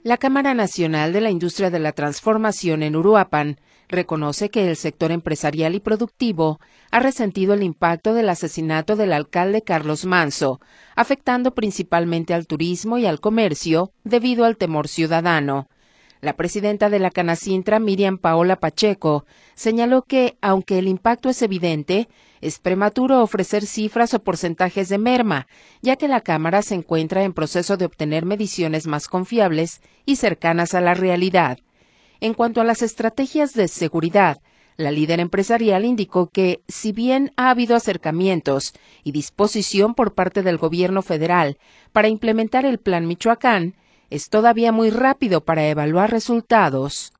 La Cámara Nacional de la Industria de la Transformación en Uruapan reconoce que el sector empresarial y productivo ha resentido el impacto del asesinato del alcalde Carlos Manzo, afectando principalmente al turismo y al comercio debido al temor ciudadano. La presidenta de la Canacintra, Miriam Paola Pacheco, señaló que, aunque el impacto es evidente, es prematuro ofrecer cifras o porcentajes de merma, ya que la Cámara se encuentra en proceso de obtener mediciones más confiables y cercanas a la realidad. En cuanto a las estrategias de seguridad, la líder empresarial indicó que, si bien ha habido acercamientos y disposición por parte del gobierno federal para implementar el Plan Michoacán, es todavía muy rápido para evaluar resultados.